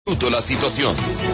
La situación.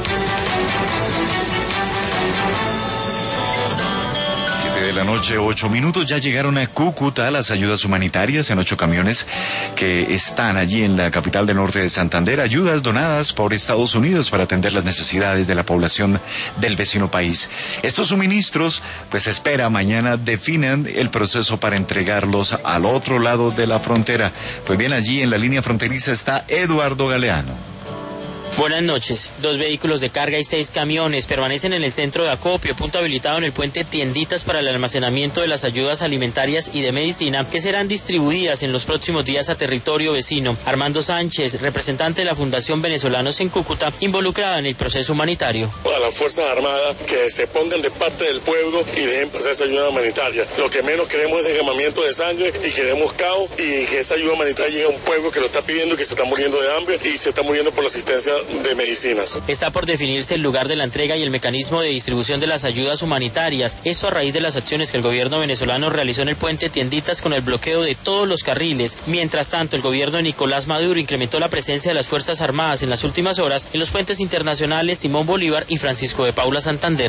7 de la noche, 8 minutos. Ya llegaron a Cúcuta las ayudas humanitarias en 8 camiones que están allí en la capital del norte de Santander. Ayudas donadas por Estados Unidos para atender las necesidades de la población del vecino país. Estos suministros, pues se espera mañana definan el proceso para entregarlos al otro lado de la frontera. Pues bien, allí en la línea fronteriza está Eduardo Galeano. Buenas noches. 2 vehículos de carga y 6 camiones permanecen en el centro de acopio, punto habilitado en el puente Tienditas para el almacenamiento de las ayudas alimentarias y de medicina que serán distribuidas en los próximos días a territorio vecino. Armando Sánchez, representante de la Fundación Venezolanos en Cúcuta, involucrada en el proceso humanitario. A las Fuerzas Armadas que se pongan de parte del pueblo y dejen pasar esa ayuda humanitaria. Lo que menos queremos es derramamiento de sangre y queremos caos y que esa ayuda humanitaria llegue a un pueblo que lo está pidiendo, que se está muriendo de hambre y se está muriendo por la asistencia de medicinas. Está por definirse el lugar de la entrega y el mecanismo de distribución de las ayudas humanitarias. Esto a raíz de las acciones que el gobierno venezolano realizó en el puente Tienditas con el bloqueo de todos los carriles. Mientras tanto, el gobierno de Nicolás Maduro incrementó la presencia de las Fuerzas Armadas en las últimas horas en los puentes internacionales Simón Bolívar y Francisco de Paula Santander.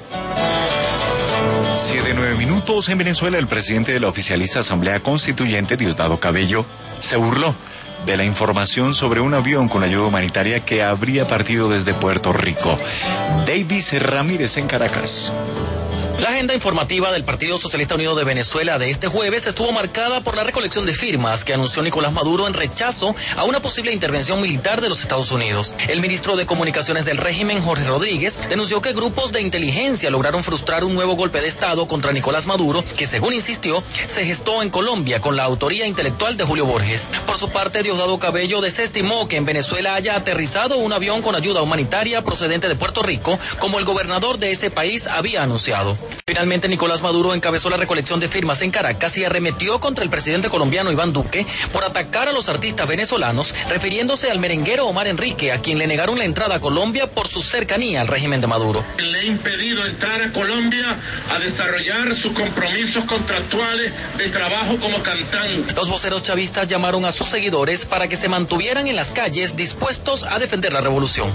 7:09 minutos. En Venezuela, el presidente de la oficialista Asamblea Constituyente, Diosdado Cabello, se burló de la información sobre un avión con ayuda humanitaria que habría partido desde Puerto Rico. Davis Ramírez en Caracas. La agenda informativa del Partido Socialista Unido de Venezuela de este jueves estuvo marcada por la recolección de firmas que anunció Nicolás Maduro en rechazo a una posible intervención militar de los Estados Unidos. El ministro de Comunicaciones del régimen, Jorge Rodríguez, denunció que grupos de inteligencia lograron frustrar un nuevo golpe de Estado contra Nicolás Maduro, que según insistió, se gestó en Colombia con la autoría intelectual de Julio Borges. Por su parte, Diosdado Cabello desestimó que en Venezuela haya aterrizado un avión con ayuda humanitaria procedente de Puerto Rico, como el gobernador de ese país había anunciado. Finalmente, Nicolás Maduro encabezó la recolección de firmas en Caracas y arremetió contra el presidente colombiano Iván Duque por atacar a los artistas venezolanos, refiriéndose al merenguero Omar Enrique, a quien le negaron la entrada a Colombia por su cercanía al régimen de Maduro. Le he impedido entrar a Colombia a desarrollar sus compromisos contractuales de trabajo como cantante. Los voceros chavistas llamaron a sus seguidores para que se mantuvieran en las calles dispuestos a defender la revolución.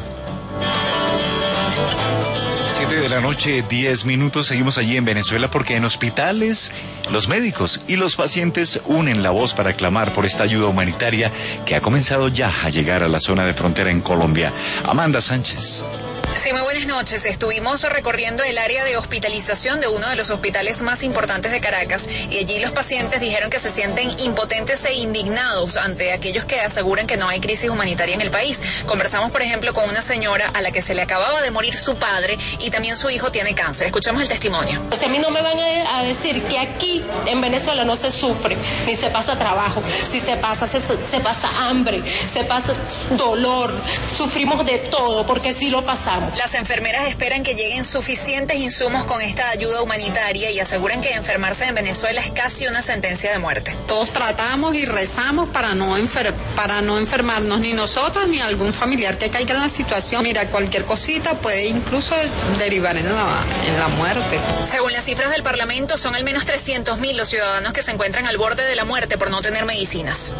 7 de la noche, 10 minutos. Seguimos allí en Venezuela porque en hospitales los médicos y los pacientes unen la voz para clamar por esta ayuda humanitaria que ha comenzado ya a llegar a la zona de frontera en Colombia. Amanda Sánchez. Sí, muy buenas noches. Estuvimos recorriendo el área de hospitalización de uno de los hospitales más importantes de Caracas y allí los pacientes dijeron que se sienten impotentes e indignados ante aquellos que aseguran que no hay crisis humanitaria en el país. Conversamos, por ejemplo, con una señora a la que se le acababa de morir su padre y también su hijo tiene cáncer. Escuchamos el testimonio. O sea, a mí no me van a decir que aquí en Venezuela no se sufre, ni se pasa trabajo. Si se pasa, se pasa hambre, se pasa dolor, sufrimos de todo porque sí lo pasamos. Las enfermeras esperan que lleguen suficientes insumos con esta ayuda humanitaria y aseguran que enfermarse en Venezuela es casi una sentencia de muerte. Todos tratamos y rezamos para no enfermarnos ni nosotros ni algún familiar que caiga en la situación. Mira, cualquier cosita puede incluso derivar en la muerte. Según las cifras del Parlamento, son al menos 300.000 los ciudadanos que se encuentran al borde de la muerte por no tener medicinas.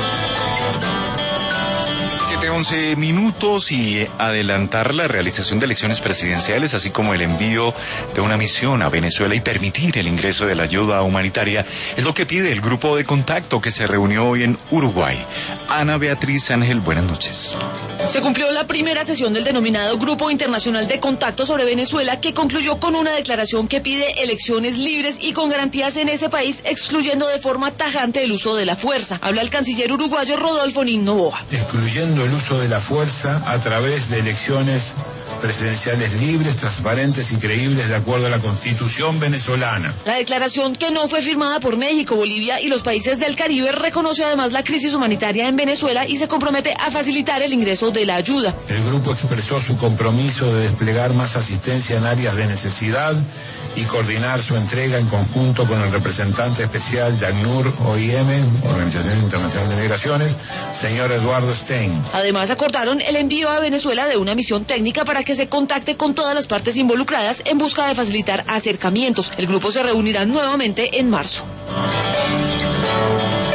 7:11 minutos y adelantar la realización de elecciones presidenciales, así como el envío de una misión a Venezuela y permitir el ingreso de la ayuda humanitaria, es lo que pide el grupo de contacto que se reunió hoy en Uruguay. Ana Beatriz Ángel, buenas noches. Se cumplió la primera sesión del denominado Grupo Internacional de Contacto sobre Venezuela, que concluyó con una declaración que pide elecciones libres y con garantías en ese país, excluyendo de forma tajante el uso de la fuerza. Habla el canciller uruguayo Rodolfo Nin Novoa. Excluyendo el uso de la fuerza a través de elecciones presidenciales libres, transparentes y creíbles de acuerdo a la Constitución venezolana. La declaración, que no fue firmada por México, Bolivia y los países del Caribe, reconoce además la crisis humanitaria en Venezuela y se compromete a facilitar el ingreso de la ayuda. El grupo expresó su compromiso de desplegar más asistencia en áreas de necesidad y coordinar su entrega en conjunto con el representante especial de ACNUR OIM, Organización Internacional de Migraciones, señor Eduardo Stein. Además, acordaron el envío a Venezuela de una misión técnica para que se contacte con todas las partes involucradas en busca de facilitar acercamientos. El grupo se reunirá nuevamente en marzo.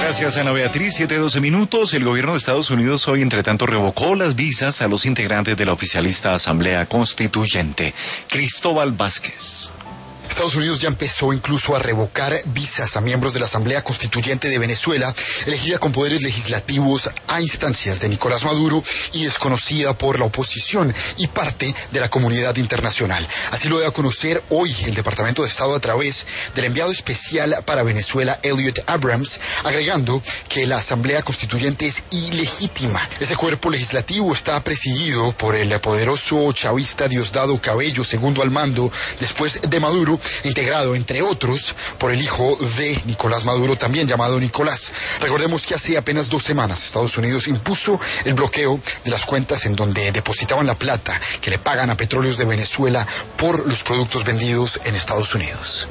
Gracias, Ana Beatriz. 7:12 minutos. El gobierno de Estados Unidos hoy, entre tanto, revocó las visas a los integrantes de la oficialista Asamblea Constituyente. Cristóbal Vázquez. Estados Unidos ya empezó incluso a revocar visas a miembros de la Asamblea Constituyente de Venezuela, elegida con poderes legislativos a instancias de Nicolás Maduro y desconocida por la oposición y parte de la comunidad internacional. Así lo dio a conocer hoy el Departamento de Estado a través del enviado especial para Venezuela, Elliot Abrams, agregando que la Asamblea Constituyente es ilegítima. Ese cuerpo legislativo está presidido por el poderoso chavista Diosdado Cabello, segundo al mando después de Maduro, integrado, entre otros, por el hijo de Nicolás Maduro, también llamado Nicolás. Recordemos que hace apenas 2 semanas Estados Unidos impuso el bloqueo de las cuentas en donde depositaban la plata que le pagan a Petróleos de Venezuela por los productos vendidos en Estados Unidos.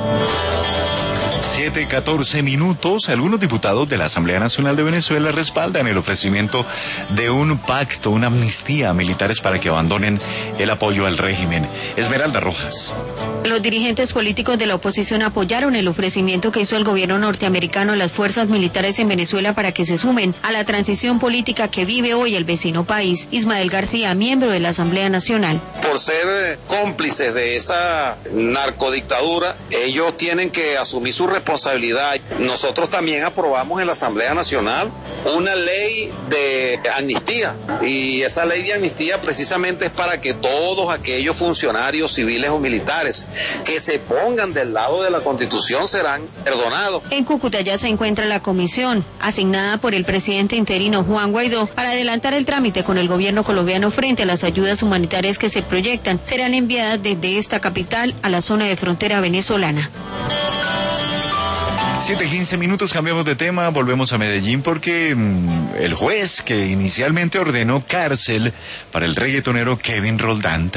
7:14 minutos. Algunos diputados de la Asamblea Nacional de Venezuela respaldan el ofrecimiento de un pacto, una amnistía a militares para que abandonen el apoyo al régimen. Esmeralda Rojas. Los dirigentes políticos de la oposición apoyaron el ofrecimiento que hizo el gobierno norteamericano a las fuerzas militares en Venezuela para que se sumen a la transición política que vive hoy el vecino país. Ismael García, miembro de la Asamblea Nacional. Por ser cómplices de esa narcodictadura, ellos tienen que asumir su responsabilidad. Nosotros también aprobamos en la Asamblea Nacional una ley de amnistía, y esa ley de amnistía precisamente es para que todos aquellos funcionarios civiles o militares que se pongan del lado de la Constitución serán perdonados. En Cúcuta ya se encuentra la comisión asignada por el presidente interino Juan Guaidó para adelantar el trámite con el gobierno colombiano frente a las ayudas humanitarias que se proyectan. Serán enviadas desde esta capital a la zona de frontera venezolana. 7:15 minutos, cambiamos de tema, volvemos a Medellín porque el juez que inicialmente ordenó cárcel para el reggaetonero Kevin Roldán